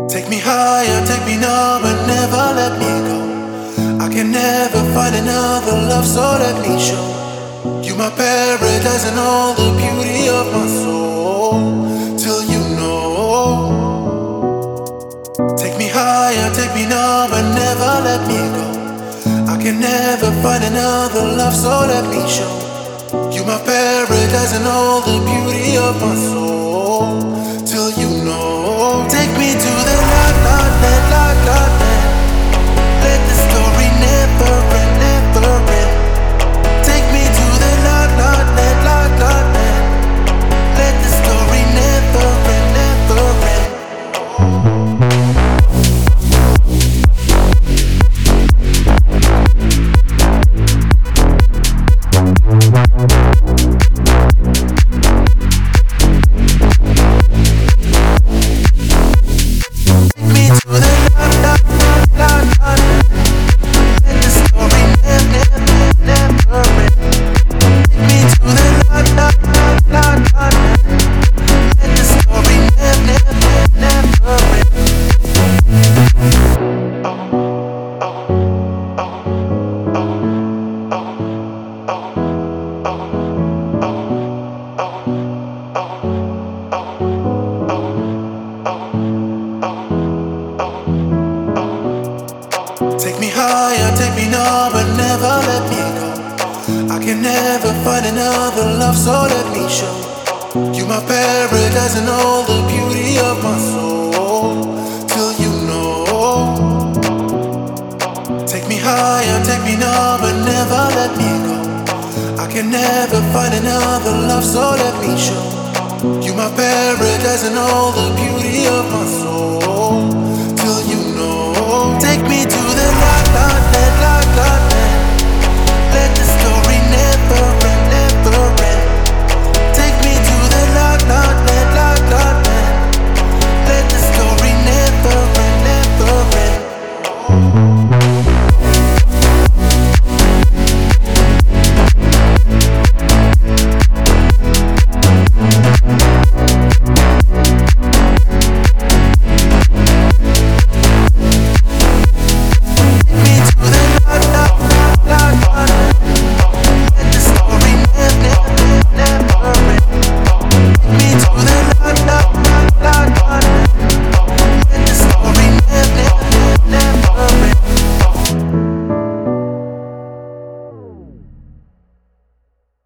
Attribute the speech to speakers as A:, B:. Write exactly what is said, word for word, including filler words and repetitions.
A: Take me higher, take me now, but never let me go. I can never find another love, so let me show you my paradise and all the beauty of my soul. Till you know. Take me higher, take me now, but never let me go. I can never find another love, so let me show you my paradise and all the beauty of my soul. Till you know. Take me to the lot, lot, land, lot, lot, land. Let the story never end, never end. Take me to the lot, lot, land, lot, lot, land. Let the story never end, never end. Take me higher, take me now, but never let me go. I can never find another love, so let me show you my paradise and all the beauty of my soul. Till you know. Take me higher, take me now, but never let me go. I can never find another love, so let me show you my paradise and all the beauty of my soul. Till you know. Take me to